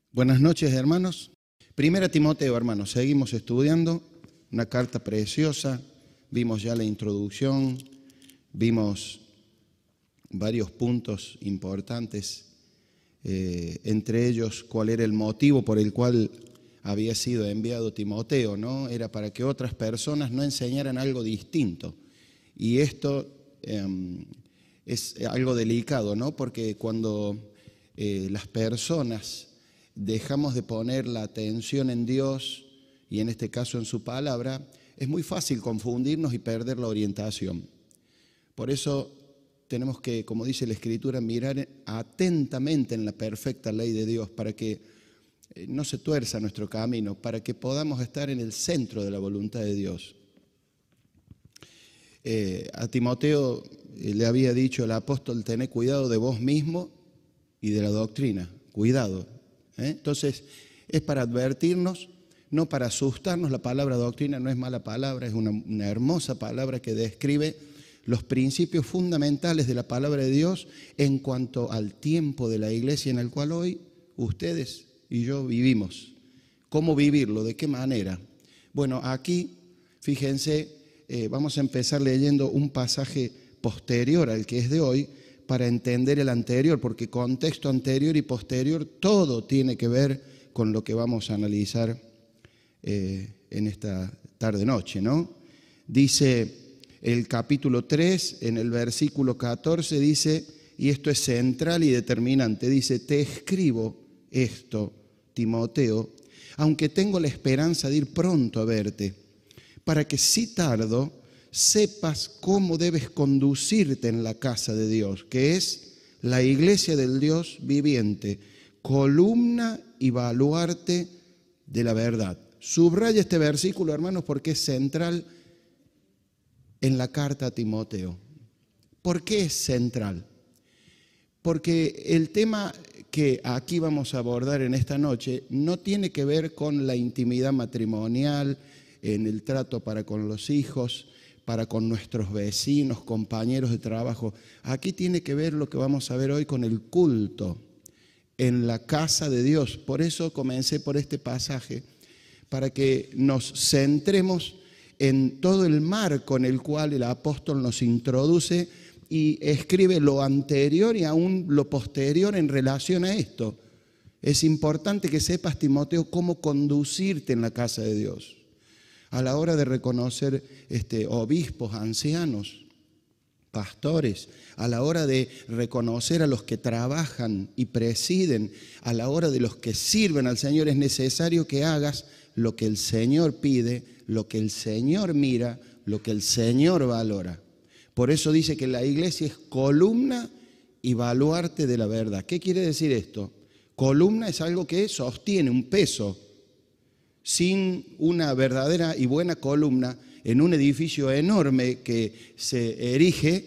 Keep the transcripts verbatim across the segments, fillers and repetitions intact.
Buenas noches, hermanos. Primera Timoteo, hermanos, seguimos estudiando, una carta preciosa, vimos ya la introducción, vimos varios puntos importantes, eh, entre ellos cuál era el motivo por el cual había sido enviado Timoteo, ¿no? Era para que otras personas no enseñaran algo distinto. Y esto eh, es algo delicado, ¿no? Porque cuando eh, las personas dejamos de poner la atención en Dios, y en este caso en su palabra, es muy fácil confundirnos y perder la orientación. Por eso tenemos que, como dice la Escritura, mirar atentamente en la perfecta ley de Dios para que no se tuerza nuestro camino, para que podamos estar en el centro de la voluntad de Dios. Eh, a Timoteo eh, le había dicho el apóstol: tené cuidado de vos mismo y de la doctrina, cuidado. ¿eh? Entonces, es para advertirnos, no para asustarnos. La palabra doctrina no es mala palabra, es una, una hermosa palabra que describe los principios fundamentales de la palabra de Dios en cuanto al tiempo de la iglesia en el cual hoy ustedes y yo vivimos. ¿Cómo vivirlo? ¿De qué manera? Bueno, aquí, fíjense, eh, vamos a empezar leyendo un pasaje posterior al que es de hoy para entender el anterior, porque contexto anterior y posterior, todo tiene que ver con lo que vamos a analizar eh, en esta tarde-noche, ¿no? Dice el capítulo tres, en el versículo catorce, dice, y esto es central y determinante, dice: te escribo esto, Timoteo, aunque tengo la esperanza de ir pronto a verte, para que si tardo, sepas cómo debes conducirte en la casa de Dios, que es la iglesia del Dios viviente, columna y baluarte de la verdad. Subraya este versículo, hermanos, porque es central en la carta a Timoteo. ¿Por qué es central? Porque el tema que aquí vamos a abordar en esta noche no tiene que ver con la intimidad matrimonial, en el trato para con los hijos, para con nuestros vecinos, compañeros de trabajo. Aquí tiene que ver lo que vamos a ver hoy con el culto en la casa de Dios. Por eso comencé por este pasaje, para que nos centremos en todo el marco en el cual el apóstol nos introduce y escribe lo anterior y aún lo posterior en relación a esto. Es importante que sepas, Timoteo, cómo conducirte en la casa de Dios. A la hora de reconocer este, obispos, ancianos, pastores, a la hora de reconocer a los que trabajan y presiden, a la hora de los que sirven al Señor, es necesario que hagas lo que el Señor pide, lo que el Señor mira, lo que el Señor valora. Por eso dice que la iglesia es columna y baluarte de la verdad. ¿Qué quiere decir esto? Columna es algo que sostiene un peso. Sin una verdadera y buena columna en un edificio enorme que se erige,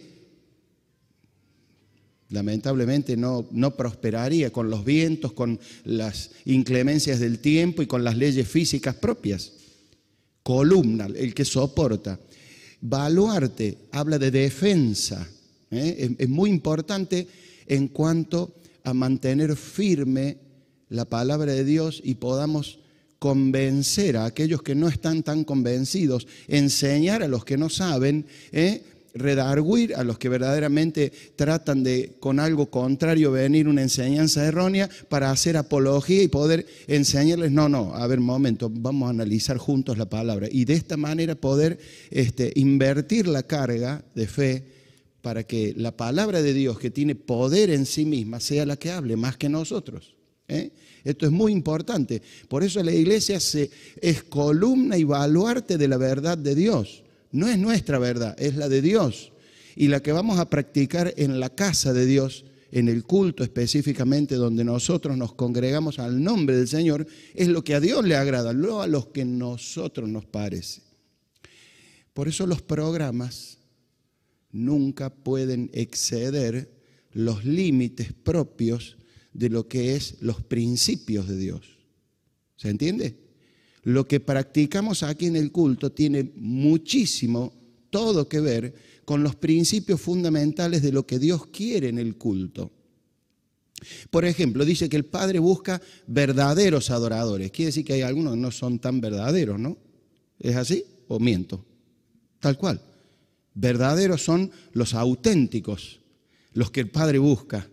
lamentablemente no, no prosperaría con los vientos, con las inclemencias del tiempo y con las leyes físicas propias. Columna, el que soporta. Baluarte habla de defensa. ¿eh? Es, es muy importante en cuanto a mantener firme la palabra de Dios y podamos convencer a aquellos que no están tan convencidos, enseñar a los que no saben, ¿eh? redarguir a los que verdaderamente tratan de, con algo contrario, venir una enseñanza errónea para hacer apología y poder enseñarles, no, no, a ver, momento, vamos a analizar juntos la palabra. Y de esta manera poder este, invertir la carga de fe para que la palabra de Dios, que tiene poder en sí misma, sea la que hable más que nosotros. ¿eh? Esto es muy importante. Por eso la iglesia se, es columna y baluarte de la verdad de Dios. No es nuestra verdad, es la de Dios. Y la que vamos a practicar en la casa de Dios, en el culto específicamente, donde nosotros nos congregamos al nombre del Señor, es lo que a Dios le agrada, no a los que a nosotros nos parece. Por eso los programas nunca pueden exceder los límites propios de lo que es los principios de Dios. ¿Se entiende? Lo que practicamos aquí en el culto tiene muchísimo, todo que ver con los principios fundamentales de lo que Dios quiere en el culto. Por ejemplo, dice que el Padre busca verdaderos adoradores. Quiere decir que hay algunos que no son tan verdaderos, ¿no? ¿Es así o miento? Tal cual. Verdaderos son los auténticos, los que el Padre busca.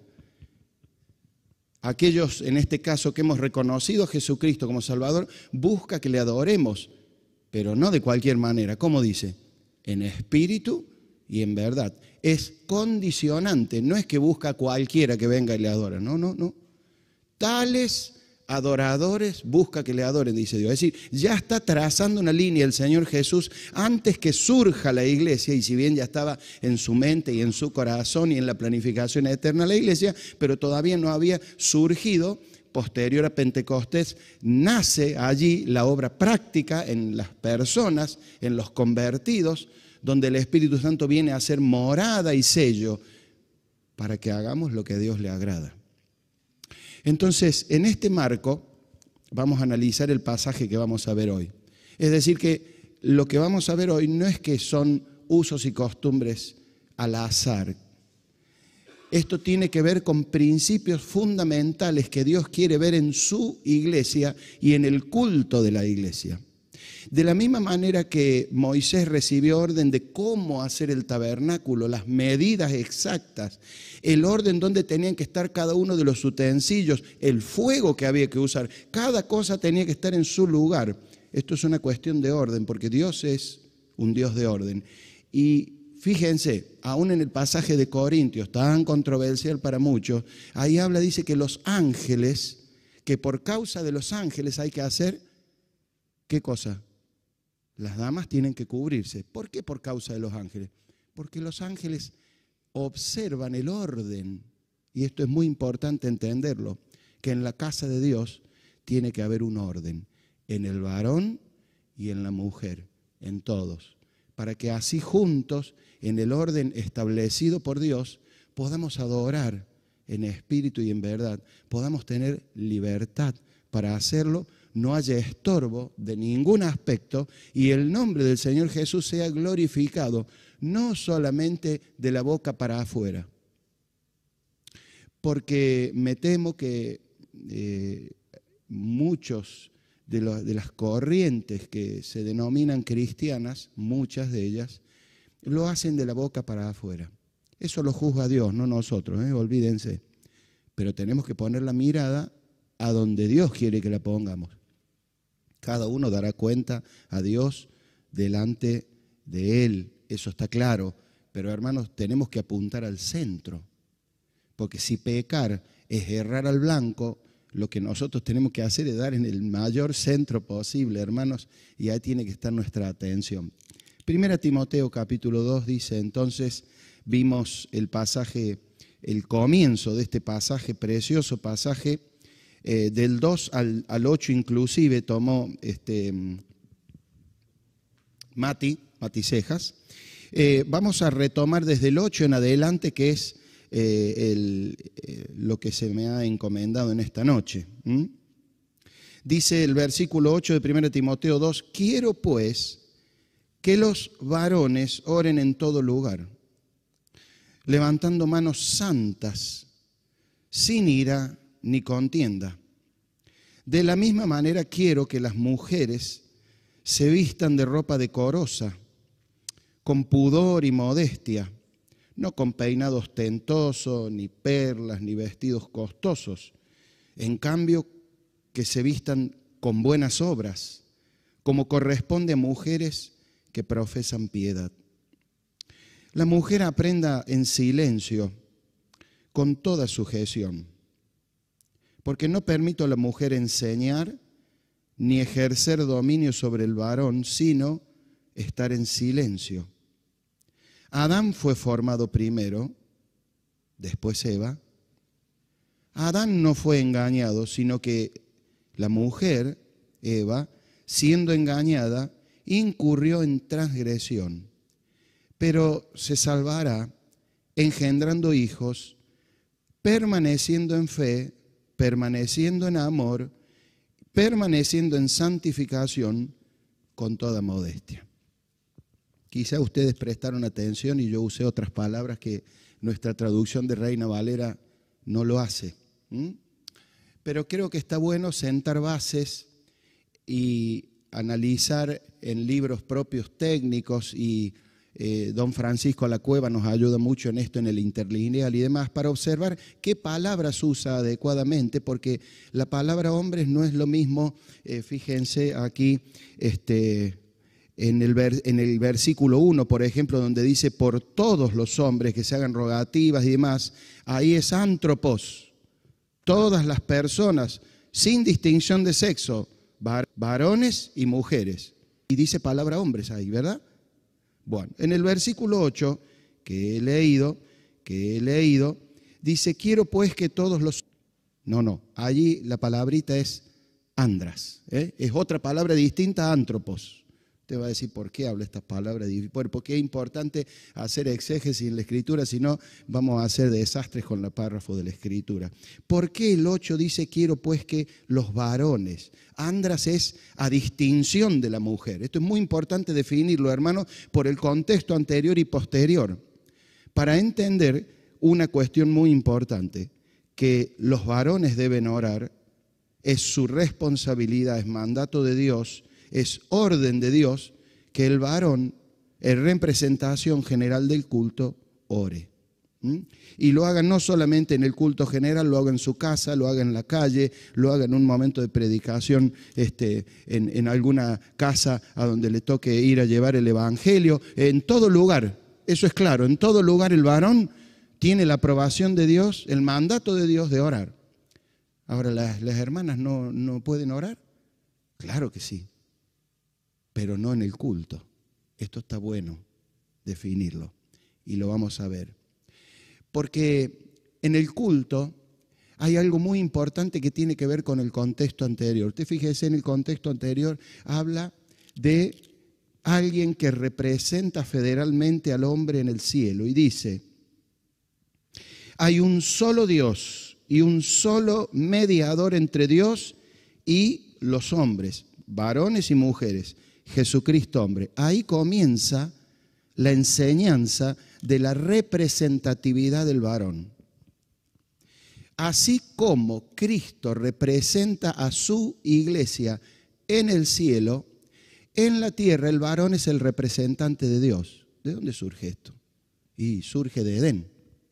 Aquellos, en este caso, que hemos reconocido a Jesucristo como Salvador, busca que le adoremos, pero no de cualquier manera. ¿Cómo dice? En espíritu y en verdad. Es condicionante, no es que busca a cualquiera que venga y le adora, no, no, no. Tales adoradores busca que le adoren, dice Dios. Es decir, ya está trazando una línea el Señor Jesús antes que surja la iglesia, y si bien ya estaba en su mente y en su corazón y en la planificación eterna la iglesia, pero todavía no había surgido. Posterior a Pentecostés, nace allí la obra práctica en las personas, en los convertidos, donde el Espíritu Santo viene a ser morada y sello para que hagamos lo que a Dios le agrada. Entonces, en este marco, vamos a analizar el pasaje que vamos a ver hoy. Es decir, que lo que vamos a ver hoy no es que son usos y costumbres al azar. Esto tiene que ver con principios fundamentales que Dios quiere ver en su iglesia y en el culto de la iglesia. De la misma manera que Moisés recibió orden de cómo hacer el tabernáculo, las medidas exactas, el orden donde tenían que estar cada uno de los utensilios, el fuego que había que usar, cada cosa tenía que estar en su lugar. Esto es una cuestión de orden, porque Dios es un Dios de orden. Y fíjense, aún en el pasaje de Corintios, tan controversial para muchos, ahí habla, dice que los ángeles, que por causa de los ángeles hay que hacer, ¿qué cosa? Las damas tienen que cubrirse. ¿Por qué por causa de los ángeles? Porque los ángeles observan el orden, y esto es muy importante entenderlo, que en la casa de Dios tiene que haber un orden, en el varón y en la mujer, en todos, para que así juntos, en el orden establecido por Dios, podamos adorar en espíritu y en verdad, podamos tener libertad para hacerlo, no haya estorbo de ningún aspecto y el nombre del Señor Jesús sea glorificado, no solamente de la boca para afuera. Porque me temo que eh, muchos de, lo, de las corrientes que se denominan cristianas, muchas de ellas, lo hacen de la boca para afuera. Eso lo juzga Dios, no nosotros, ¿eh? Olvídense. Pero tenemos que poner la mirada a donde Dios quiere que la pongamos. Cada uno dará cuenta a Dios delante de Él, eso está claro. Pero hermanos, tenemos que apuntar al centro. Porque si pecar es errar al blanco, lo que nosotros tenemos que hacer es dar en el mayor centro posible, hermanos, y ahí tiene que estar nuestra atención. Primera Timoteo capítulo dos dice, entonces vimos el pasaje, el comienzo de este pasaje, precioso pasaje, eh, del dos al, al ocho inclusive tomó este, Mati, Mati Cejas. Eh, vamos a retomar desde el ocho en adelante, que es eh, el, eh, lo que se me ha encomendado en esta noche. ¿Mm? Dice el versículo ocho de Primera Timoteo dos, quiero pues que los varones oren en todo lugar, levantando manos santas, sin ira ni contienda. De la misma manera quiero que las mujeres se vistan de ropa decorosa, con pudor y modestia, no con peinado ostentoso, ni perlas, ni vestidos costosos. En cambio, que se vistan con buenas obras, como corresponde a mujeres que profesan piedad. La mujer aprenda en silencio, con toda sujeción, porque no permito a la mujer enseñar ni ejercer dominio sobre el varón, sino estar en silencio. Adán fue formado primero, después Eva. Adán no fue engañado, sino que la mujer, Eva, siendo engañada, incurrió en transgresión, pero se salvará engendrando hijos, permaneciendo en fe, permaneciendo en amor, permaneciendo en santificación con toda modestia. Quizá ustedes prestaron atención y yo usé otras palabras que nuestra traducción de Reina Valera no lo hace. ¿Mm? Pero creo que está bueno sentar bases y analizar en libros propios técnicos, y eh, don Francisco La Cueva nos ayuda mucho en esto, en el interlineal y demás, para observar qué palabras usa adecuadamente, porque la palabra hombres no es lo mismo. Eh, fíjense aquí este, en, el ver, en el versículo uno, por ejemplo, donde dice por todos los hombres que se hagan rogativas y demás, ahí es antropos, todas las personas, sin distinción de sexo, varones y mujeres. Y dice palabra hombres ahí, ¿verdad? Bueno, en el versículo ocho, que he leído, que he leído, dice, quiero pues que todos los... No, no, allí la palabrita es andras, ¿eh? Es otra palabra distinta a antropos. Usted va a decir, ¿por qué habla estas palabras? Bueno, porque es importante hacer exégesis en la Escritura, si no vamos a hacer desastres con el párrafo de la Escritura. ¿Por qué el ocho dice, quiero pues que los varones? Andras es a distinción de la mujer. Esto es muy importante definirlo, hermanos, por el contexto anterior y posterior, para entender una cuestión muy importante, que los varones deben orar, es su responsabilidad, es mandato de Dios, es orden de Dios que el varón, en representación general del culto, ore. ¿Mm? Y lo haga no solamente en el culto general, lo haga en su casa, lo haga en la calle, lo haga en un momento de predicación este, en, en alguna casa a donde le toque ir a llevar el evangelio, en todo lugar. Eso es claro, en todo lugar el varón tiene la aprobación de Dios, el mandato de Dios de orar. Ahora, ¿las, las hermanas no, no pueden orar? Claro que sí, pero no en el culto. Esto está bueno definirlo y lo vamos a ver. Porque en el culto hay algo muy importante que tiene que ver con el contexto anterior. Usted fíjese, en el contexto anterior habla de alguien que representa federalmente al hombre en el cielo y dice, hay un solo Dios y un solo mediador entre Dios y los hombres, varones y mujeres, Jesucristo hombre. Ahí comienza la enseñanza de la representatividad del varón. Así como Cristo representa a su iglesia en el cielo, en la tierra el varón es el representante de Dios. ¿De dónde surge esto? Y surge de Edén.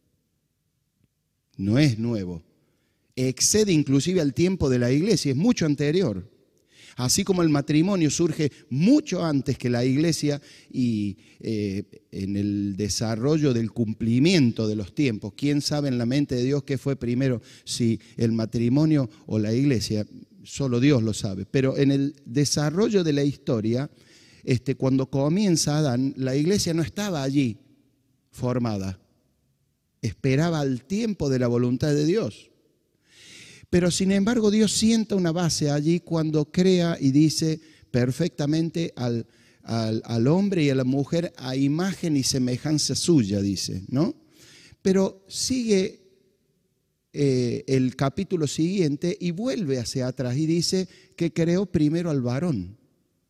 No es nuevo. Excede inclusive al tiempo de la iglesia, es mucho anterior. Así como el matrimonio surge mucho antes que la iglesia y eh, en el desarrollo del cumplimiento de los tiempos. ¿Quién sabe en la mente de Dios qué fue primero, si el matrimonio o la iglesia? Solo Dios lo sabe. Pero en el desarrollo de la historia, este, cuando comienza Adán, la iglesia no estaba allí formada. Esperaba al tiempo de la voluntad de Dios. Pero sin embargo Dios sienta una base allí cuando crea y dice perfectamente al, al, al hombre y a la mujer a imagen y semejanza suya, dice, ¿no? Pero sigue eh, el capítulo siguiente y vuelve hacia atrás y dice que creó primero al varón.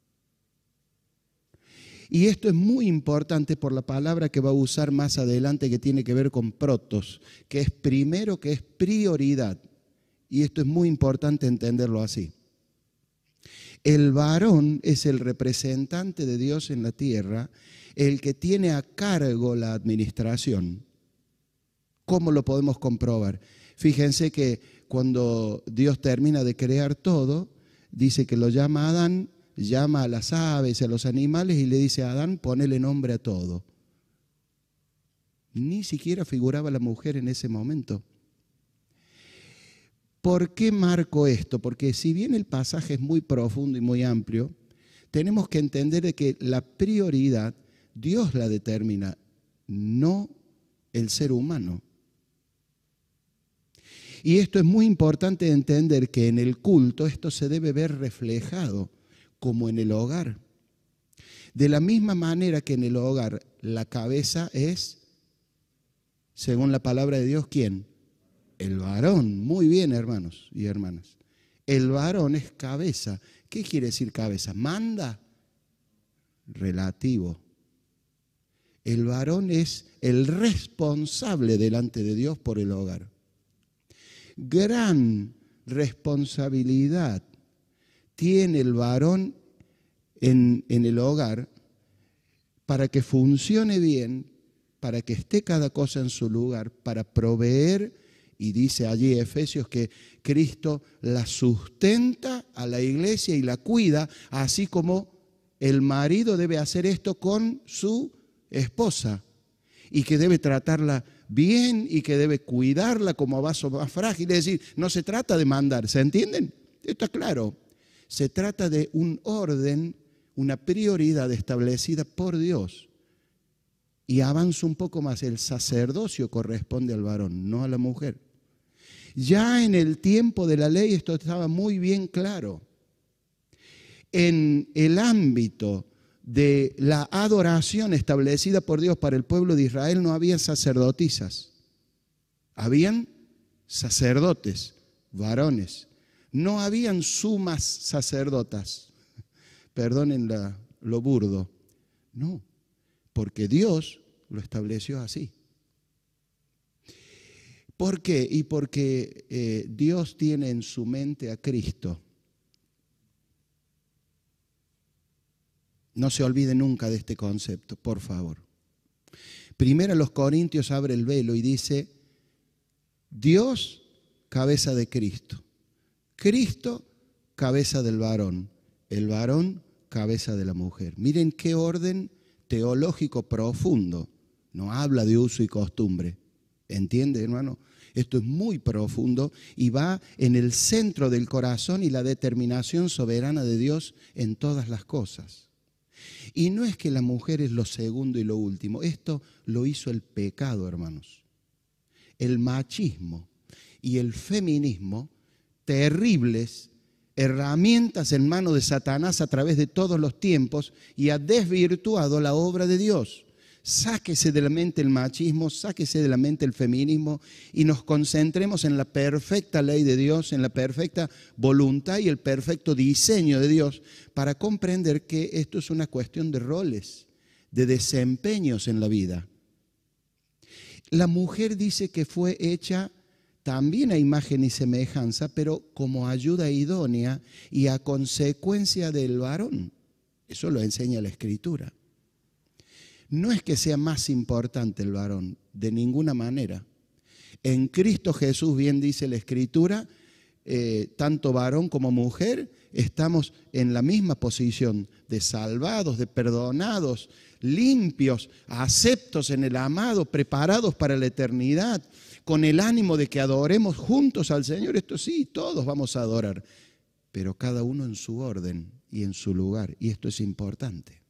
Y esto es muy importante por la palabra que va a usar más adelante, que tiene que ver con protos, que es primero, que es prioridad. Y esto es muy importante entenderlo así. El varón es el representante de Dios en la tierra, el que tiene a cargo la administración. ¿Cómo lo podemos comprobar? Fíjense que cuando Dios termina de crear todo, dice que lo llama a Adán, llama a las aves, a los animales y le dice a Adán, ponele nombre a todo. Ni siquiera figuraba la mujer en ese momento. ¿Por qué marco esto? Porque si bien el pasaje es muy profundo y muy amplio, tenemos que entender de que la prioridad Dios la determina, no el ser humano. Y esto es muy importante entender, que en el culto esto se debe ver reflejado como en el hogar. De la misma manera que en el hogar la cabeza es, según la palabra de Dios, ¿quién? El varón. Muy bien, hermanos y hermanas. El varón es cabeza. ¿Qué quiere decir cabeza? ¿Manda? Relativo. El varón es el responsable delante de Dios por el hogar. gran responsabilidad tiene el varón en, en el hogar para que funcione bien, para que esté cada cosa en su lugar, para proveer, y dice allí Efesios que Cristo la sustenta a la iglesia y la cuida, así como el marido debe hacer esto con su esposa, y que debe tratarla bien y que debe cuidarla como vaso más frágil. Es decir, no se trata de mandar, ¿se entienden? Esto es claro. Se trata de un orden, una prioridad establecida por Dios. Y avanza un poco más, el sacerdocio corresponde al varón, no a la mujer. Ya en el tiempo de la ley esto estaba muy bien claro. En el ámbito de la adoración establecida por Dios para el pueblo de Israel no había sacerdotisas, habían sacerdotes, varones. No habían sumas sacerdotas, perdonen la, lo burdo, no, porque Dios lo estableció así. ¿Por qué? Y porque eh, Dios tiene en su mente a Cristo. No se olvide nunca de este concepto, por favor. Primero los Corintios abre el velo y dice, Dios, cabeza de Cristo. Cristo, cabeza del varón. El varón, cabeza de la mujer. Miren qué orden teológico profundo. No habla de uso y costumbre. ¿Entiende, hermano? Esto es muy profundo y va en el centro del corazón y la determinación soberana de Dios en todas las cosas. Y no es que la mujer es lo segundo y lo último. Esto lo hizo el pecado, hermanos. El machismo y el feminismo, terribles herramientas en manos de Satanás a través de todos los tiempos, y ha desvirtuado la obra de Dios. Sáquese de la mente el machismo, sáquese de la mente el feminismo y nos concentremos en la perfecta ley de Dios, en la perfecta voluntad y el perfecto diseño de Dios para comprender que esto es una cuestión de roles, de desempeños en la vida. La mujer dice que fue hecha también a imagen y semejanza, pero como ayuda idónea y a consecuencia del varón. Eso lo enseña la Escritura. No es que sea más importante el varón, de ninguna manera. En Cristo Jesús, bien dice la Escritura, eh, tanto varón como mujer estamos en la misma posición de salvados, de perdonados, limpios, aceptos en el amado, preparados para la eternidad, con el ánimo de que adoremos juntos al Señor. Esto sí, todos vamos a adorar, pero cada uno en su orden y en su lugar, y esto es importante.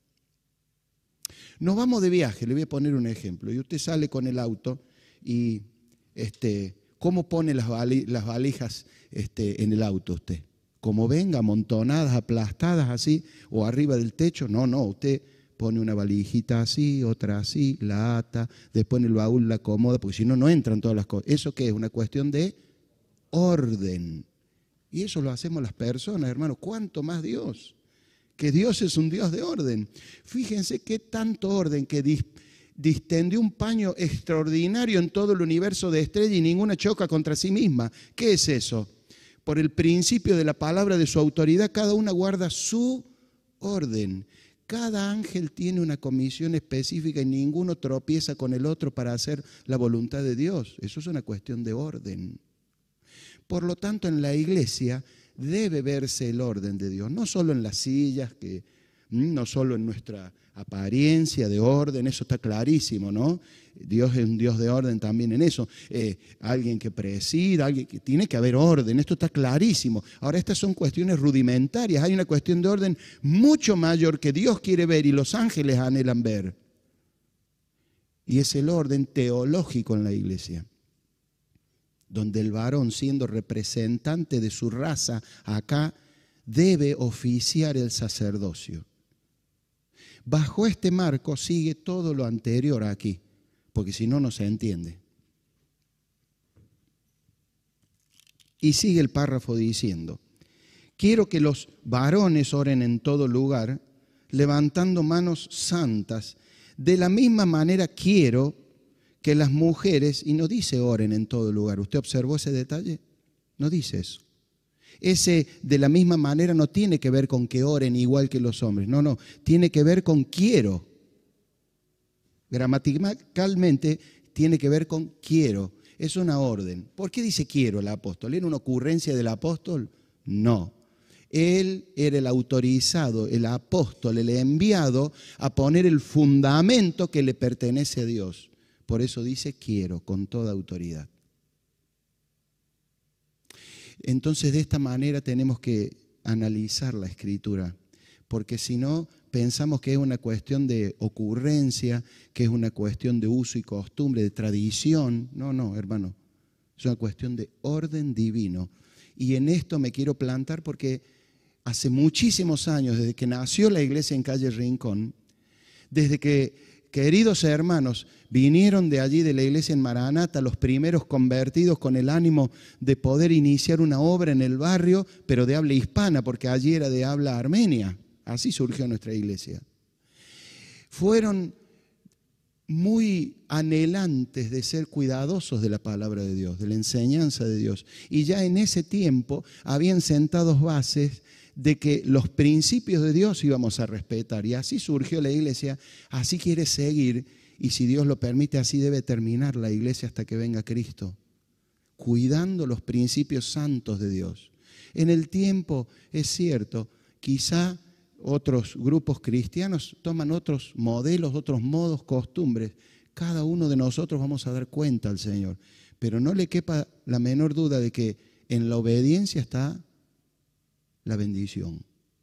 Nos vamos de viaje, le voy a poner un ejemplo, y usted sale con el auto y este, ¿cómo pone las, vali, las valijas este, en el auto usted? ¿Como venga, amontonadas, aplastadas así, o arriba del techo? No, no, usted pone una valijita así, otra así, la ata, después en el baúl la acomoda, porque si no, no entran todas las cosas. ¿Eso qué es? Una cuestión de orden. Y eso lo hacemos las personas, hermano. ¿Cuánto más Dios? Que Dios es un Dios de orden. Fíjense qué tanto orden que dis, distendió un paño extraordinario en todo el universo de estrellas y ninguna choca contra sí misma. ¿Qué es eso? Por el principio de la palabra de su autoridad, cada una guarda su orden. Cada ángel tiene una comisión específica y ninguno tropieza con el otro para hacer la voluntad de Dios. Eso es una cuestión de orden. Por lo tanto, en la iglesia debe verse el orden de Dios, no solo en las sillas, que, no solo en nuestra apariencia de orden, eso está clarísimo, ¿no? Dios es un Dios de orden también en eso. Eh, alguien que presida, alguien que tiene que haber orden, esto está clarísimo. Ahora, estas son cuestiones rudimentarias, hay una cuestión de orden mucho mayor que Dios quiere ver y los ángeles anhelan ver. Y es el orden teológico en la iglesia, donde el varón, siendo representante de su raza acá, debe oficiar el sacerdocio. Bajo este marco sigue todo lo anterior aquí, porque si no, no se entiende. Y sigue el párrafo diciendo, quiero que los varones oren en todo lugar, levantando manos santas. De la misma manera quiero que las mujeres, y no dice oren en todo lugar. ¿Usted observó ese detalle? No dice eso. Ese de la misma manera no tiene que ver con que oren igual que los hombres. No, no. Tiene que ver con quiero. Gramaticalmente tiene que ver con quiero. Es una orden. ¿Por qué dice quiero el apóstol? ¿Era una ocurrencia del apóstol? No. Él era el autorizado, el apóstol, el enviado a poner el fundamento que le pertenece a Dios. Por eso dice quiero, con toda autoridad. Entonces, de esta manera tenemos que analizar la Escritura, porque si no, pensamos que es una cuestión de ocurrencia, que es una cuestión de uso y costumbre, de tradición. No, no, hermano, es una cuestión de orden divino. Y en esto me quiero plantar porque hace muchísimos años, desde que nació la iglesia en calle Rincón, desde que, queridos hermanos, vinieron de allí, de la iglesia en Maranata, los primeros convertidos con el ánimo de poder iniciar una obra en el barrio, pero de habla hispana, porque allí era de habla armenia. Así surgió nuestra iglesia. Fueron muy anhelantes de ser cuidadosos de la palabra de Dios, de la enseñanza de Dios. Y ya en ese tiempo habían sentado bases de que los principios de Dios íbamos a respetar. Y así surgió la iglesia, así quiere seguir, y si Dios lo permite, así debe terminar la iglesia hasta que venga Cristo, cuidando los principios santos de Dios. En el tiempo, es cierto, quizá otros grupos cristianos toman otros modelos, otros modos, costumbres. Cada uno de nosotros vamos a dar cuenta al Señor. Pero no le quepa la menor duda de que en la obediencia está la bendición.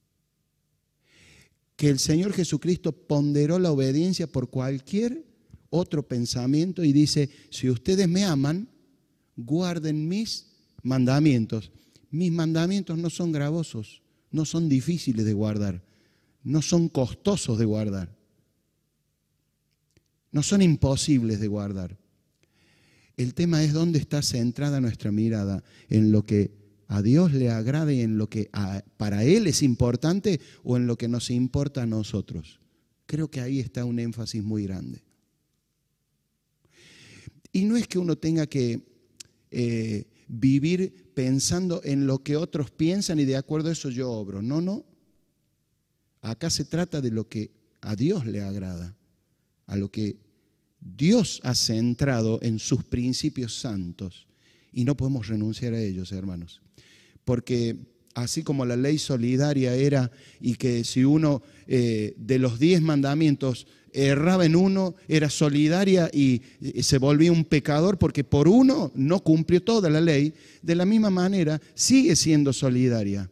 Que el Señor Jesucristo ponderó la obediencia por cualquier otro pensamiento y dice, si ustedes me aman, guarden mis mandamientos. Mis mandamientos no son gravosos, no son difíciles de guardar, no son costosos de guardar, no son imposibles de guardar. El tema es dónde está centrada nuestra mirada, en lo que a Dios le agrada y en lo que a, para Él es importante o en lo que nos importa a nosotros. Creo que ahí está un énfasis muy grande. Y no es que uno tenga que eh, vivir pensando en lo que otros piensan y de acuerdo a eso yo obro. No, no. Acá se trata de lo que a Dios le agrada, a lo que Dios ha centrado en sus principios santos. Y no podemos renunciar a ellos, hermanos. Porque así como la ley solidaria era, y que si uno eh, de los diez mandamientos erraba en uno, era solidaria y se volvía un pecador porque por uno no cumplió toda la ley, de la misma manera sigue siendo solidaria.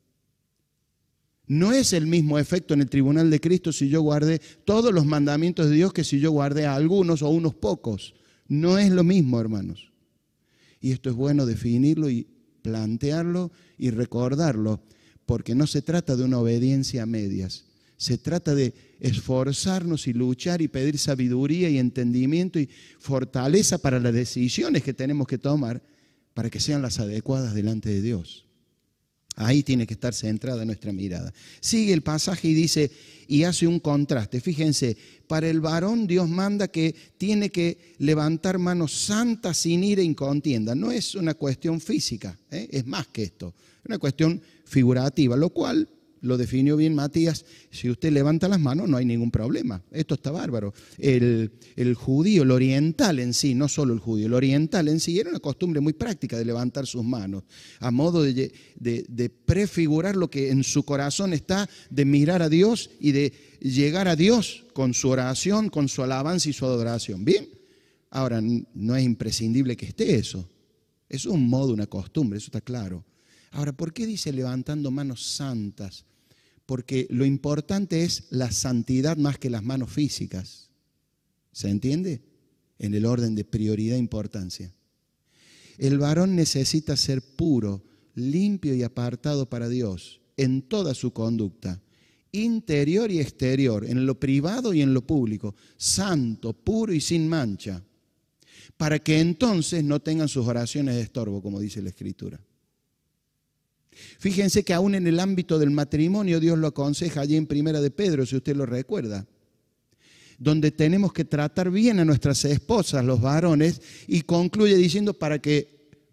No es el mismo efecto en el tribunal de Cristo si yo guardé todos los mandamientos de Dios que si yo guardé a algunos o unos pocos. No es lo mismo, hermanos. Y esto es bueno definirlo y plantearlo y recordarlo, porque no se trata de una obediencia a medias. Se trata de esforzarnos y luchar y pedir sabiduría y entendimiento y fortaleza para las decisiones que tenemos que tomar para que sean las adecuadas delante de Dios. Ahí tiene que estar centrada nuestra mirada. Sigue el pasaje y dice, y hace un contraste. Fíjense, para el varón Dios manda que tiene que levantar manos santas sin ira y contienda. No es una cuestión física, ¿eh? Es más que esto. Es una cuestión figurativa, lo cual lo definió bien Matías. Si usted levanta las manos no hay ningún problema. Esto está bárbaro. El, el judío, el oriental en sí, no solo el judío, el oriental en sí era una costumbre muy práctica de levantar sus manos, a modo de, de, de prefigurar lo que en su corazón está, de mirar a Dios y de llegar a Dios con su oración, con su alabanza y su adoración. ¿Bien? Ahora, no es imprescindible que esté eso. Es un modo, una costumbre, eso está claro. Ahora, ¿por qué dice levantando manos santas? Porque lo importante es la santidad más que las manos físicas. ¿Se entiende? En el orden de prioridad e importancia. El varón necesita ser puro, limpio y apartado para Dios en toda su conducta, interior y exterior, en lo privado y en lo público, santo, puro y sin mancha, para que entonces no tengan sus oraciones de estorbo, como dice la Escritura. Fíjense que aún en el ámbito del matrimonio Dios lo aconseja allí en Primera de Pedro, si usted lo recuerda, donde tenemos que tratar bien a nuestras esposas, los varones, y concluye diciendo para que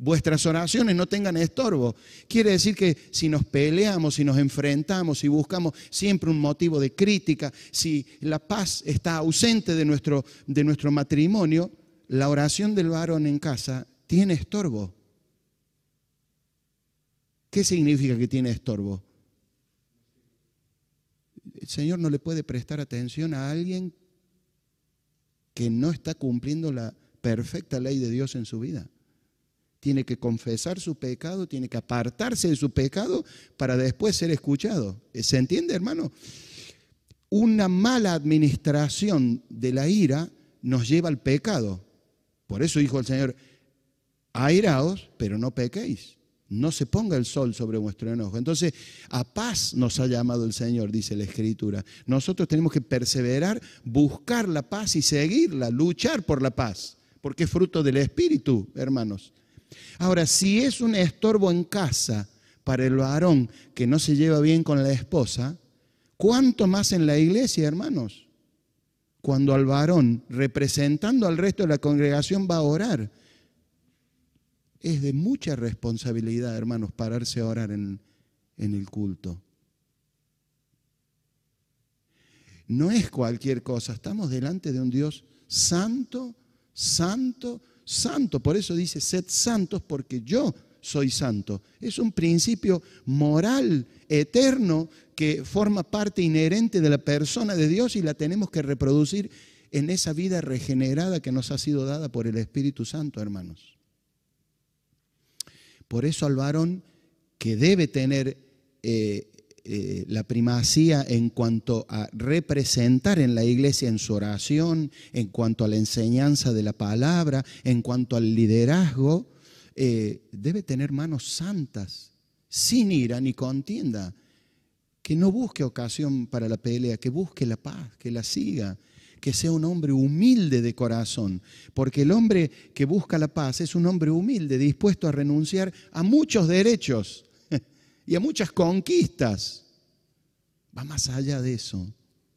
vuestras oraciones no tengan estorbo. Quiere decir que si nos peleamos, si nos enfrentamos, si buscamos siempre un motivo de crítica, si la paz está ausente de nuestro, de nuestro matrimonio, la oración del varón en casa tiene estorbo. ¿Qué significa que tiene estorbo? El Señor no le puede prestar atención a alguien que no está cumpliendo la perfecta ley de Dios en su vida. Tiene que confesar su pecado, tiene que apartarse de su pecado para después ser escuchado. ¿Se entiende, hermano? Una mala administración de la ira nos lleva al pecado. Por eso dijo el Señor, airaos, pero no pequéis. No se ponga el sol sobre vuestro enojo. Entonces, a paz nos ha llamado el Señor, dice la Escritura. Nosotros tenemos que perseverar, buscar la paz y seguirla, luchar por la paz, porque es fruto del Espíritu, hermanos. Ahora, si es un estorbo en casa para el varón que no se lleva bien con la esposa, ¿cuánto más en la iglesia, hermanos? Cuando al varón, representando al resto de la congregación, va a orar. Es de mucha responsabilidad, hermanos, pararse a orar en, en el culto. No es cualquier cosa, estamos delante de un Dios santo, santo, santo. Por eso dice, sed santos porque yo soy santo. Es un principio moral, eterno, que forma parte inherente de la persona de Dios y la tenemos que reproducir en esa vida regenerada que nos ha sido dada por el Espíritu Santo, hermanos. Por eso al varón que debe tener eh, eh, la primacía en cuanto a representar en la iglesia en su oración, en cuanto a la enseñanza de la palabra, en cuanto al liderazgo, eh, debe tener manos santas, sin ira ni contienda, que no busque ocasión para la pelea, que busque la paz, que la siga, que sea un hombre humilde de corazón, porque el hombre que busca la paz es un hombre humilde, dispuesto a renunciar a muchos derechos y a muchas conquistas. Va más allá de eso.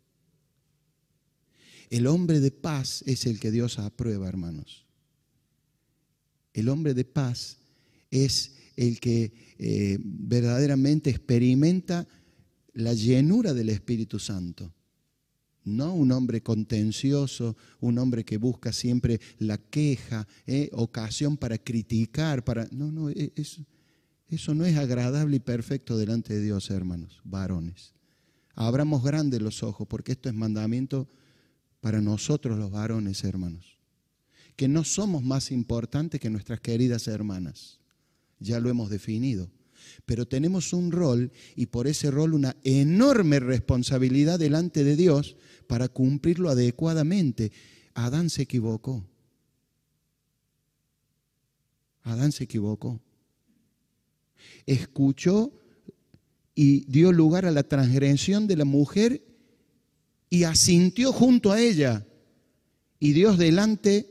El hombre de paz es el que Dios aprueba, hermanos. El hombre de paz es el que eh, verdaderamente experimenta la llenura del Espíritu Santo. No un hombre contencioso, un hombre que busca siempre la queja, eh, ocasión para criticar, para... No, no, eso, eso no es agradable y perfecto delante de Dios, hermanos, varones. Abramos grandes los ojos, porque esto es mandamiento para nosotros los varones, hermanos. Que no somos más importantes que nuestras queridas hermanas. Ya lo hemos definido. Pero tenemos un rol y por ese rol una enorme responsabilidad delante de Dios para cumplirlo adecuadamente. Adán se equivocó. Adán se equivocó. Escuchó y dio lugar a la transgresión de la mujer y asintió junto a ella. Y Dios delante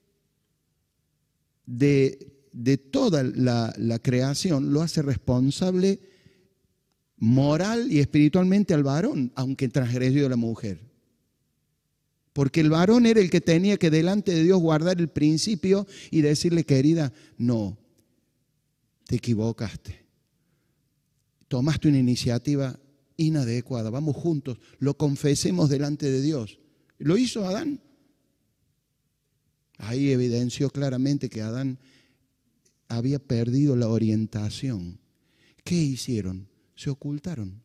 de... de toda la, la creación, lo hace responsable moral y espiritualmente al varón, aunque transgredió a la mujer. Porque el varón era el que tenía que delante de Dios guardar el principio y decirle, querida, no, te equivocaste. Tomaste una iniciativa inadecuada, vamos juntos, lo confesemos delante de Dios. ¿Lo hizo Adán? Ahí evidenció claramente que Adán había perdido la orientación. ¿Qué hicieron? Se ocultaron.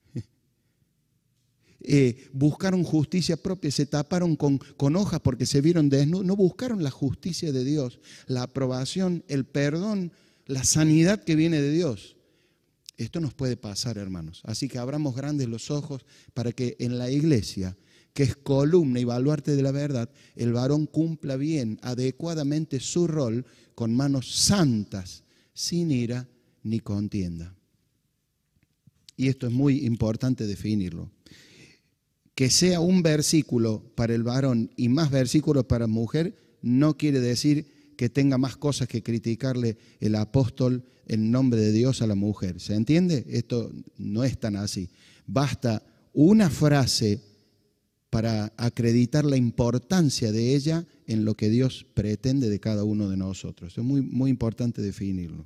Eh, buscaron justicia propia, se taparon con, con hojas porque se vieron desnudos. No buscaron la justicia de Dios, la aprobación, el perdón, la sanidad que viene de Dios. Esto nos puede pasar, hermanos. Así que abramos grandes los ojos para que en la iglesia, que es columna y baluarte de la verdad, el varón cumpla bien, adecuadamente su rol con manos santas, sin ira ni contienda. Y esto es muy importante definirlo. Que sea un versículo para el varón y más versículos para la mujer, no quiere decir que tenga más cosas que criticarle el apóstol en nombre de Dios a la mujer. ¿Se entiende? Esto no es tan así. Basta una frase para acreditar la importancia de ella en lo que Dios pretende de cada uno de nosotros. Es muy, muy importante definirlo.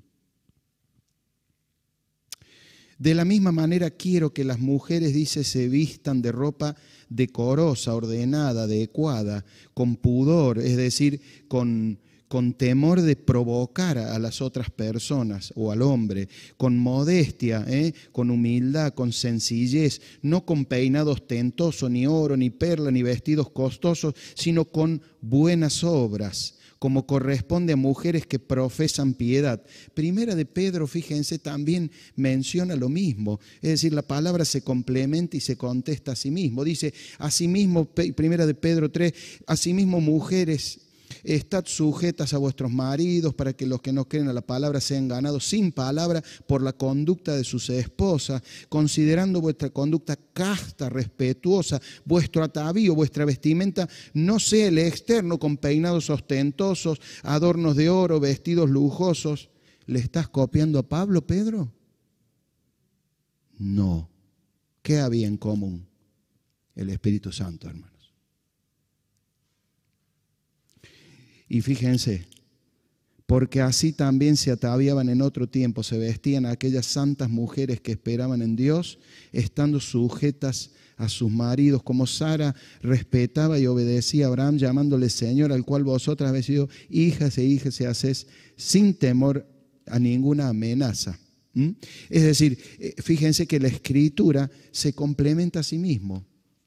De la misma manera quiero que las mujeres, dice, se vistan de ropa decorosa, ordenada, adecuada, con pudor, es decir, con, con temor de provocar a las otras personas o al hombre, con modestia, ¿eh? con humildad, con sencillez, no con peinado ostentoso, ni oro, ni perla, ni vestidos costosos, sino con buenas obras, como corresponde a mujeres que profesan piedad. Primera de Pedro, fíjense, también menciona lo mismo. Es decir, la palabra se complementa y se contesta a sí mismo. Dice, asimismo, Primera de Pedro tres, asimismo mujeres, estad sujetas a vuestros maridos para que los que no creen a la palabra sean ganados sin palabra por la conducta de sus esposas, considerando vuestra conducta casta, respetuosa, vuestro atavío, vuestra vestimenta, no sea el externo con peinados ostentosos, adornos de oro, vestidos lujosos. ¿Le estás copiando a Pablo, Pedro? No. ¿Qué había en común? El Espíritu Santo, hermano. Y fíjense, porque así también se ataviaban en otro tiempo, se vestían aquellas santas mujeres que esperaban en Dios, estando sujetas a sus maridos, como Sara respetaba y obedecía a Abraham, llamándole Señor, al cual vosotras habéis sido hijas e hijas y hacéis sin temor a ninguna amenaza. ¿Mm? Es decir, fíjense que la Escritura se complementa a sí mismo.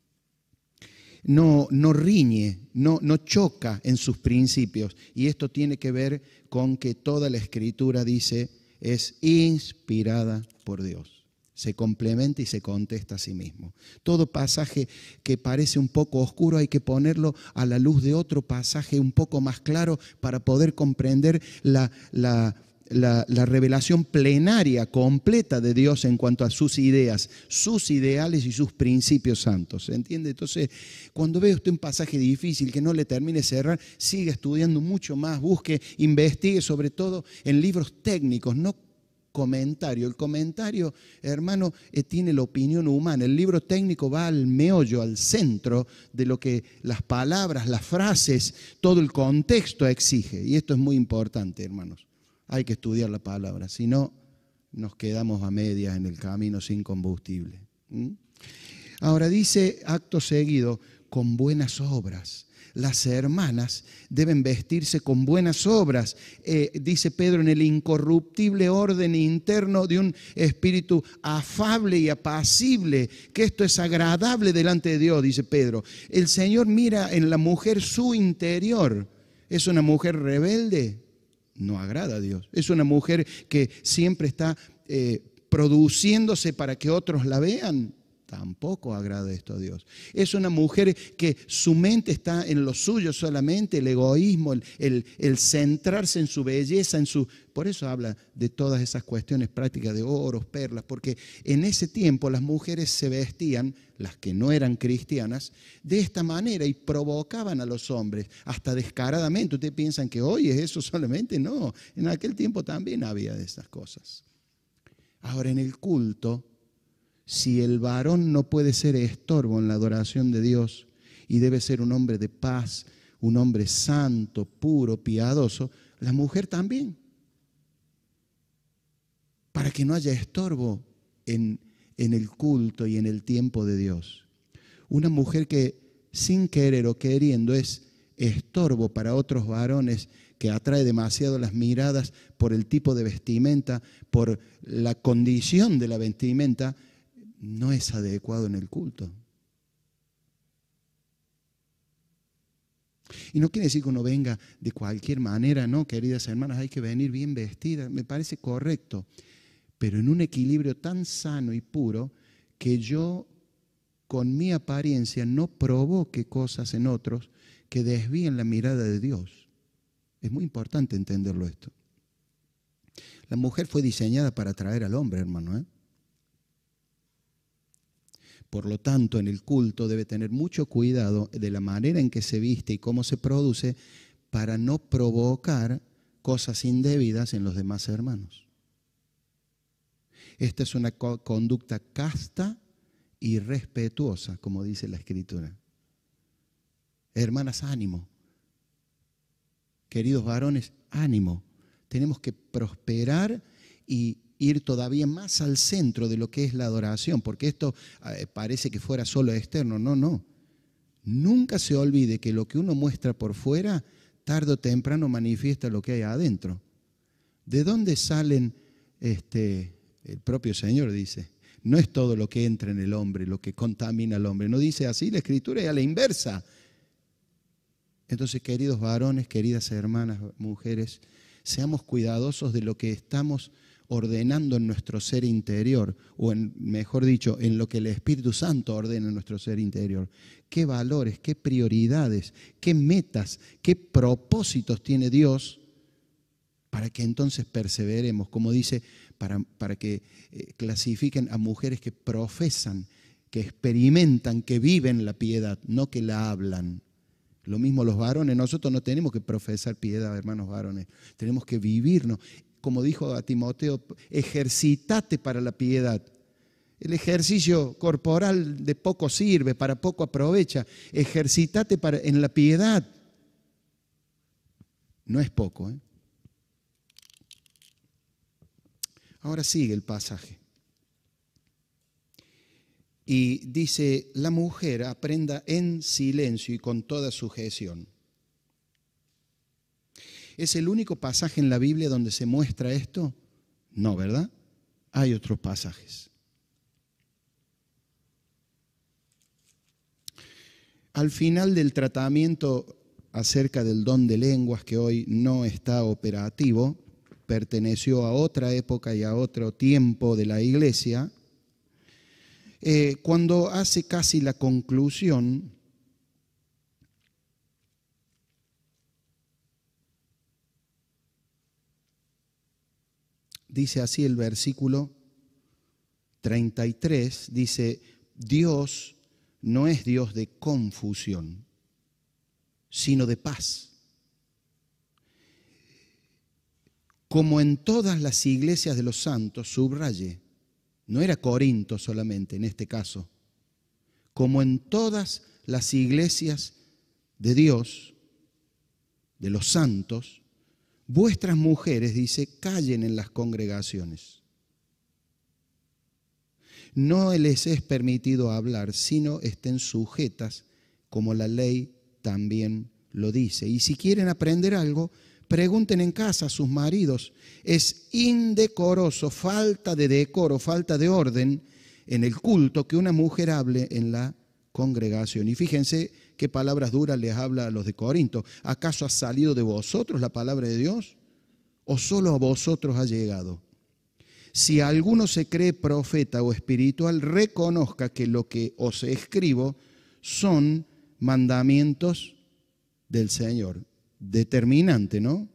No, no riñe, no, no choca en sus principios. Y esto tiene que ver con que toda la Escritura, dice, es inspirada por Dios. Se complementa y se contesta a sí mismo. Todo pasaje que parece un poco oscuro hay que ponerlo a la luz de otro pasaje un poco más claro para poder comprender la... la La, la revelación plenaria, completa de Dios en cuanto a sus ideas, sus ideales y sus principios santos. ¿Se entiende? Entonces, cuando ve usted un pasaje difícil que no le termine de cerrar, siga estudiando mucho más, busque, investigue, sobre todo en libros técnicos, no comentario. El comentario, hermano, eh, tiene la opinión humana. El libro técnico va al meollo, al centro de lo que las palabras, las frases, todo el contexto exige. Y esto es muy importante, hermanos. Hay que estudiar la palabra, si no, nos quedamos a medias en el camino sin combustible. ¿Mm? Ahora dice, acto seguido, con buenas obras. Las hermanas deben vestirse con buenas obras, eh, dice Pedro, en el incorruptible orden interno de un espíritu afable y apacible, que esto es agradable delante de Dios, dice Pedro. El Señor mira en la mujer su interior. ¿Es una mujer rebelde? No agrada a Dios. Es una mujer que siempre está eh, produciéndose para que otros la vean. Tampoco agrada esto a Dios. Es una mujer que su mente está en lo suyo solamente, el egoísmo, el, el, el centrarse en su belleza, en su... Por eso habla de todas esas cuestiones prácticas de oros, perlas, porque en ese tiempo las mujeres se vestían, las que no eran cristianas, de esta manera y provocaban a los hombres, hasta descaradamente. ¿Ustedes piensan que hoy es eso solamente? No, en aquel tiempo también había de esas cosas. Ahora, en el culto, si el varón no puede ser estorbo en la adoración de Dios y debe ser un hombre de paz, un hombre santo, puro, piadoso, la mujer también. Para que no haya estorbo en, en el culto y en el tiempo de Dios. Una mujer que sin querer o queriendo es estorbo para otros varones, que atrae demasiado las miradas por el tipo de vestimenta, por la condición de la vestimenta, no es adecuado en el culto. Y no quiere decir que uno venga de cualquier manera, no, queridas hermanas, hay que venir bien vestida, me parece correcto, pero en un equilibrio tan sano y puro que yo con mi apariencia no provoque cosas en otros que desvíen la mirada de Dios. Es muy importante entenderlo esto. La mujer fue diseñada para atraer al hombre, hermano, ¿eh? Por lo tanto, en el culto debe tener mucho cuidado de la manera en que se viste y cómo se produce para no provocar cosas indebidas en los demás hermanos. Esta es una conducta casta y respetuosa, como dice la Escritura. Hermanas, ánimo. Queridos varones, ánimo. Tenemos que prosperar y ir todavía más al centro de lo que es la adoración, porque esto eh, parece que fuera solo externo. No, no. Nunca se olvide que lo que uno muestra por fuera, tarde o temprano manifiesta lo que hay adentro. ¿De dónde salen, este, el propio Señor dice, no es todo lo que entra en el hombre, lo que contamina al hombre? No dice así, la Escritura es a la inversa. Entonces, queridos varones, queridas hermanas, mujeres, seamos cuidadosos de lo que estamos ordenando en nuestro ser interior, o en, mejor dicho, en lo que el Espíritu Santo ordena en nuestro ser interior. ¿Qué valores, qué prioridades, qué metas, qué propósitos tiene Dios para que entonces perseveremos? Como dice, para, para que eh, clasifiquen a mujeres que profesan, que experimentan, que viven la piedad, no que la hablan. Lo mismo los varones, nosotros no tenemos que profesar piedad, hermanos varones, tenemos que vivirnos. Como dijo a Timoteo, ejercítate para la piedad. El ejercicio corporal de poco sirve, para poco aprovecha. Ejercítate para, en la piedad. No es poco, ¿eh? Ahora sigue el pasaje. Y dice, la mujer aprenda en silencio y con toda sujeción. ¿Es el único pasaje en la Biblia donde se muestra esto? No, ¿verdad? Hay otros pasajes. Al final del tratamiento acerca del don de lenguas, que hoy no está operativo, perteneció a otra época y a otro tiempo de la iglesia, eh, cuando hace casi la conclusión, dice así el versículo treinta y tres, dice, Dios no es Dios de confusión, sino de paz. Como en todas las iglesias de los santos, subraye, no era Corinto solamente en este caso, como en todas las iglesias de Dios, de los santos, vuestras mujeres, dice, callen en las congregaciones. No les es permitido hablar, sino estén sujetas, como la ley también lo dice. Y si quieren aprender algo, pregunten en casa a sus maridos. Es indecoroso, falta de decoro, falta de orden en el culto que una mujer hable en la congregación. Y fíjense qué palabras duras les habla a los de Corinto. ¿Acaso ha salido de vosotros la palabra de Dios? ¿O solo a vosotros ha llegado? Si alguno se cree profeta o espiritual, reconozca que lo que os escribo son mandamientos del Señor. Determinante, ¿no?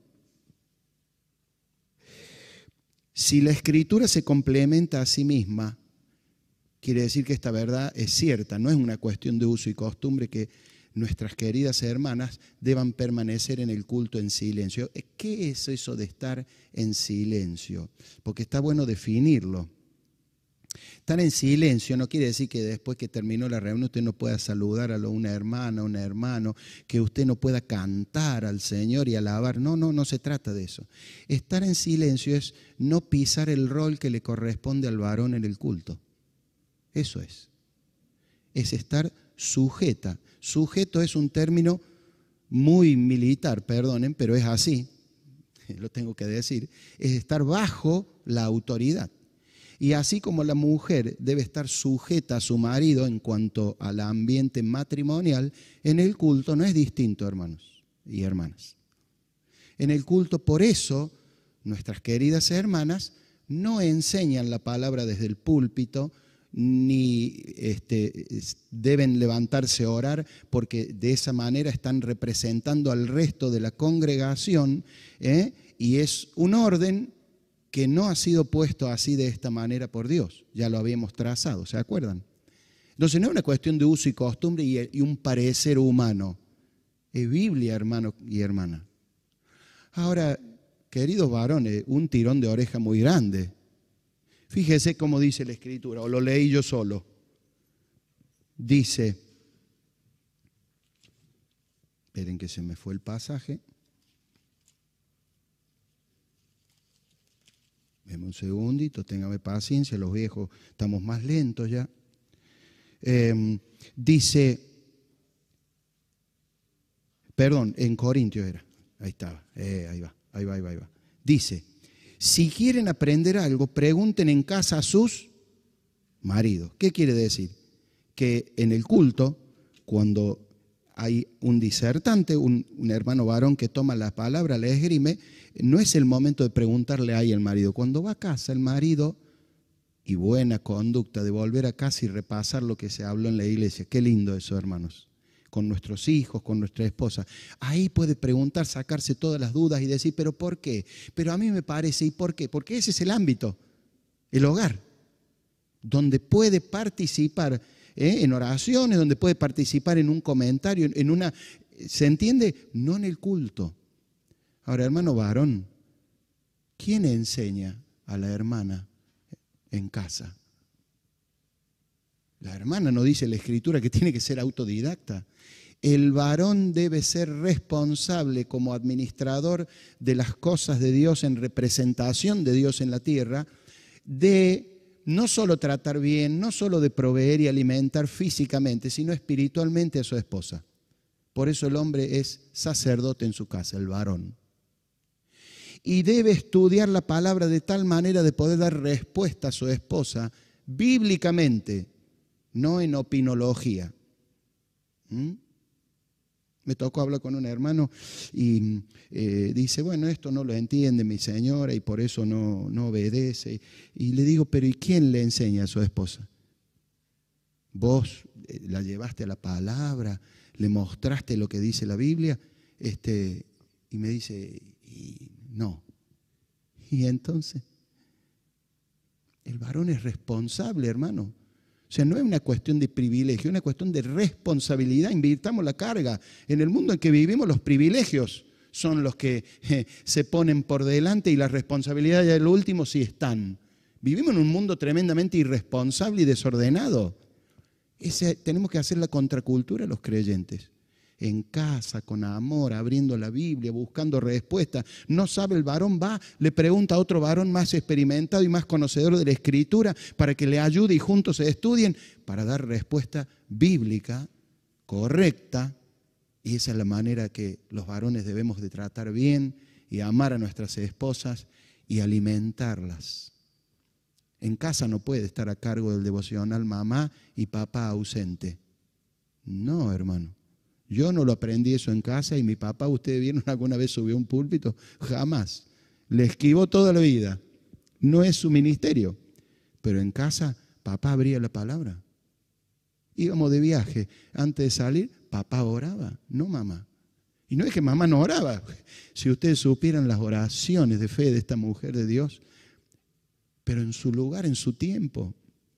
Si la Escritura se complementa a sí misma, quiere decir que esta verdad es cierta, no es una cuestión de uso y costumbre que nuestras queridas hermanas deban permanecer en el culto en silencio. ¿Qué es eso de estar en silencio? Porque está bueno definirlo. Estar en silencio no quiere decir que después que terminó la reunión usted no pueda saludar a una hermana, a un hermano, que usted no pueda cantar al Señor y alabar. No, no, no se trata de eso. Estar en silencio es no pisar el rol que le corresponde al varón en el culto. Eso es. Es estar sujeta. Sujeto es un término muy militar, perdonen, pero es así, lo tengo que decir, es estar bajo la autoridad. Y así como la mujer debe estar sujeta a su marido en cuanto al ambiente matrimonial, en el culto no es distinto, hermanos y hermanas. En el culto, por eso, nuestras queridas hermanas no enseñan la palabra desde el púlpito, ni este, deben levantarse a orar, porque de esa manera están representando al resto de la congregación, ¿eh? Y es un orden que no ha sido puesto así de esta manera por Dios. Ya lo habíamos trazado, ¿se acuerdan? Entonces no es una cuestión de uso y costumbre y, y un parecer humano. Es Biblia, hermano y hermana. Ahora, queridos varones, un tirón de oreja muy grande. Fíjese cómo dice la Escritura, o lo leí yo solo. Dice, Esperen que se me fue el pasaje. Deme un segundito, téngame paciencia, los viejos estamos más lentos ya. Eh, dice, perdón, en Corintios era, ahí estaba, eh, ahí va, ahí va, ahí va, ahí va. Dice, si quieren aprender algo, pregunten en casa a sus maridos. ¿Qué quiere decir? Que en el culto, cuando hay un disertante, un, un hermano varón que toma la palabra, le esgrime, no es el momento de preguntarle ahí al marido. Cuando va a casa el marido, y buena conducta de volver a casa y repasar lo que se habló en la iglesia. Qué lindo eso, hermanos. Con nuestros hijos, con nuestra esposa. Ahí puede preguntar, sacarse todas las dudas y decir, ¿pero por qué? Pero a mí me parece, ¿y por qué? Porque ese es el ámbito, el hogar, donde puede participar ¿eh? en oraciones, donde puede participar en un comentario, en una... ¿Se entiende? No en el culto. Ahora, hermano varón, ¿quién enseña a la hermana en casa? La hermana no dice la Escritura que tiene que ser autodidacta. El varón debe ser responsable como administrador de las cosas de Dios en representación de Dios en la tierra, de no solo tratar bien, no solo de proveer y alimentar físicamente, sino espiritualmente a su esposa. Por eso el hombre es sacerdote en su casa, el varón. Y debe estudiar la palabra de tal manera de poder dar respuesta a su esposa bíblicamente, no en opinología. ¿Mm? Me tocó hablar con un hermano y eh, dice, bueno, esto no lo entiende mi señora y por eso no, no obedece. Y le digo, pero ¿y quién le enseña a su esposa? ¿Vos la llevaste a la palabra? ¿Le mostraste lo que dice la Biblia? Este, y me dice, y no. Y entonces, el varón es responsable, hermano. O sea, no es una cuestión de privilegio, es una cuestión de responsabilidad. Invirtamos la carga. En el mundo en que vivimos, los privilegios son los que eh, se ponen por delante y las responsabilidades ya lo último sí están. Vivimos en un mundo tremendamente irresponsable y desordenado. Ese, tenemos que hacer la contracultura los creyentes. En casa, con amor, abriendo la Biblia, buscando respuestas. No sabe el varón, va, le pregunta a otro varón más experimentado y más conocedor de la Escritura para que le ayude y juntos se estudien para dar respuesta bíblica, correcta. Y esa es la manera que los varones debemos de tratar bien y amar a nuestras esposas y alimentarlas. En casa no puede estar a cargo del devocional mamá y papá ausente. No, hermano. Yo no lo aprendí eso en casa y mi papá, ¿ustedes vieron alguna vez subió un púlpito? Jamás. Le esquivó toda la vida. No es su ministerio. Pero en casa, papá abría la palabra. Íbamos de viaje. Antes de salir, papá oraba, no mamá. Y no es que mamá no oraba. Si ustedes supieran las oraciones de fe de esta mujer de Dios, pero en su lugar, en su tiempo.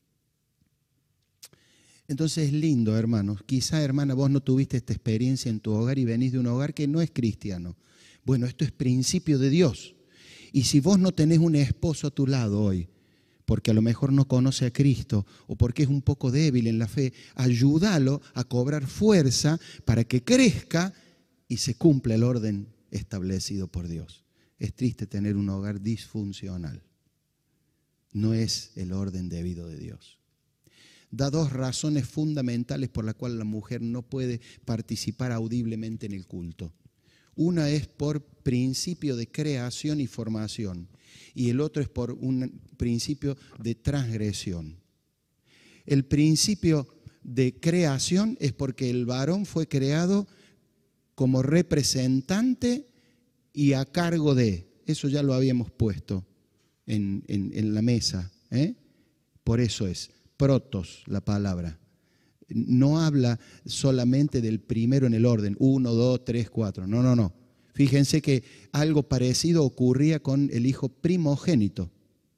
Entonces es lindo, hermanos. Quizá, hermana, vos no tuviste esta experiencia en tu hogar y venís de un hogar que no es cristiano. Bueno, esto es principio de Dios. Y si vos no tenés un esposo a tu lado hoy, porque a lo mejor no conoce a Cristo o porque es un poco débil en la fe, ayúdalo a cobrar fuerza para que crezca y se cumpla el orden establecido por Dios. Es triste tener un hogar disfuncional. No es el orden debido de Dios. Da dos razones fundamentales por las cuales la mujer no puede participar audiblemente en el culto. Una es por principio de creación y formación y el otro es por un principio de transgresión. El principio de creación es porque el varón fue creado como representante y a cargo de. Eso ya lo habíamos puesto en, en, en la mesa. ¿eh? Por eso es. Protos, la palabra. No habla solamente del primero en el orden, uno, dos, tres, cuatro. No, no, no. Fíjense que algo parecido ocurría con el hijo primogénito.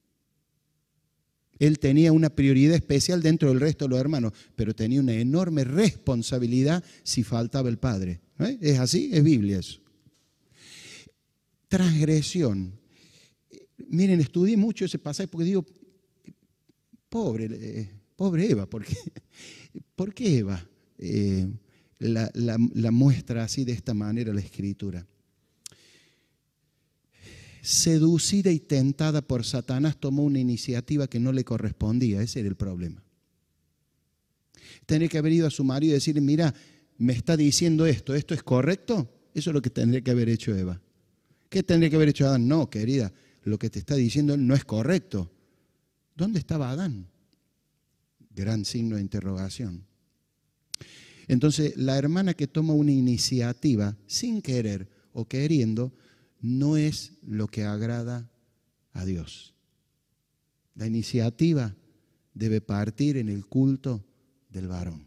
Él tenía una prioridad especial dentro del resto de los hermanos, pero tenía una enorme responsabilidad si faltaba el padre. ¿Eh? ¿Es así? Es Biblia eso. Transgresión. Miren, estudié mucho ese pasaje porque digo, Pobre, eh, pobre Eva, ¿por qué, ¿por qué Eva? Eh, la, la, la muestra así de esta manera la Escritura. Seducida y tentada por Satanás, tomó una iniciativa que no le correspondía. Ese era el problema. Tendría que haber ido a su marido y decirle, mira, me está diciendo esto, ¿esto es correcto? Eso es lo que tendría que haber hecho Eva. ¿Qué tendría que haber hecho Adán? No, querida, lo que te está diciendo no es correcto. ¿Dónde estaba Adán? Gran signo de interrogación. Entonces, la hermana que toma una iniciativa sin querer o queriendo, no es lo que agrada a Dios. La iniciativa debe partir en el culto del varón.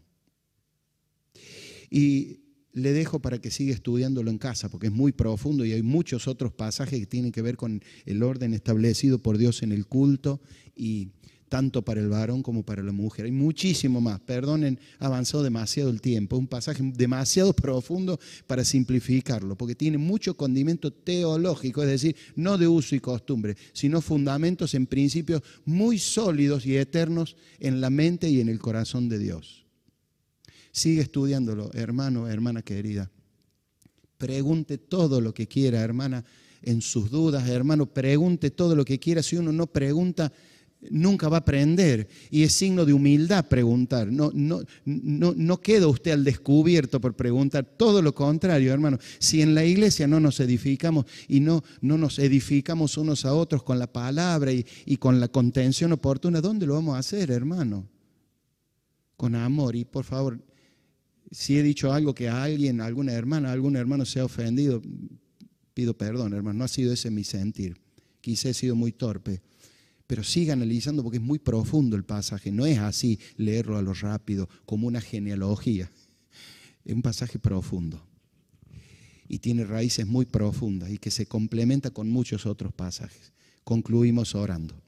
Y le dejo para que siga estudiándolo en casa, porque es muy profundo y hay muchos otros pasajes que tienen que ver con el orden establecido por Dios en el culto, y tanto para el varón como para la mujer. Hay muchísimo más. Perdonen, ha avanzado demasiado el tiempo. Es un pasaje demasiado profundo para simplificarlo, porque tiene mucho condimento teológico, es decir, no de uso y costumbre, sino fundamentos en principios muy sólidos y eternos en la mente y en el corazón de Dios. Sigue estudiándolo, hermano, hermana querida. Pregunte todo lo que quiera, hermana, en sus dudas. Hermano, pregunte todo lo que quiera. Si uno no pregunta, nunca va a aprender, y es signo de humildad preguntar. No, no, no, no queda usted al descubierto por preguntar, todo lo contrario, hermano. Si en la iglesia no nos edificamos y no, no nos edificamos unos a otros con la palabra y, y con la contención oportuna, ¿dónde lo vamos a hacer, hermano? Con amor. Y por favor, si he dicho algo que a alguien, a alguna hermana, a algún hermano se ha ofendido, pido perdón, hermano, no ha sido ese mi sentir. Quizá he sido muy torpe. Pero siga analizando, porque es muy profundo el pasaje. No es así leerlo a lo rápido, como una genealogía. Es un pasaje profundo. Y tiene raíces muy profundas y que se complementa con muchos otros pasajes. Concluimos orando.